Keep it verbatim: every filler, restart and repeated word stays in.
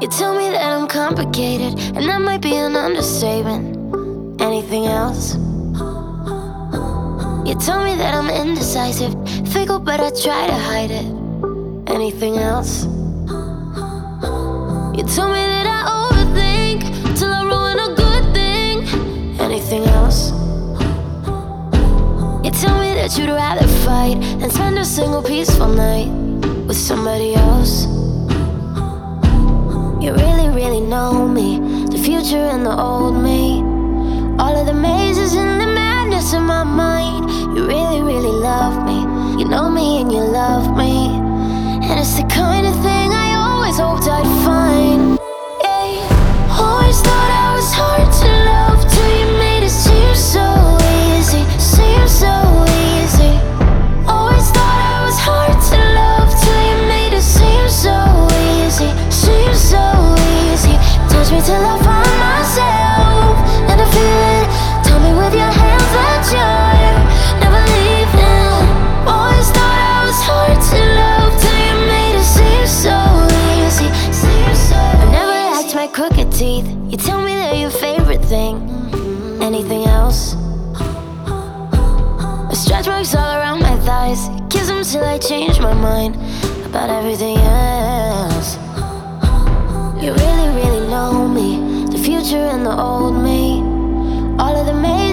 You tell me that I'm complicated, and that might be an understatement. Anything else? You tell me that I'm indecisive, fickle, but I try to hide it. Anything else? You tell me that I overthink till I ruin a good thing. Anything else? You tell me that you'd rather fight than spend a single peaceful night with somebody else. You really, really know me, the future and the old me, all of the mazes and the madness in my mind. You really, really love me, you know me and you love me, and it's the kind of thing I always hoped I'd find. Yeah. Always thought I was hard to love till you made it seem so easy, seem so easy. Always thought I was hard to love till you made it seem so easy, seem so easy. Touch me till I find myself and I feel it. Tell me with your hands that you're never leaving. Always thought I was hard to love till you made it seem so easy, seem so easy. I never liked my crooked teeth. You tell me they're your favorite thing. Anything else? Stretch marks all around my thighs. Kiss them till I change my mind about everything else. You really, really know me, the future and the old me, all of the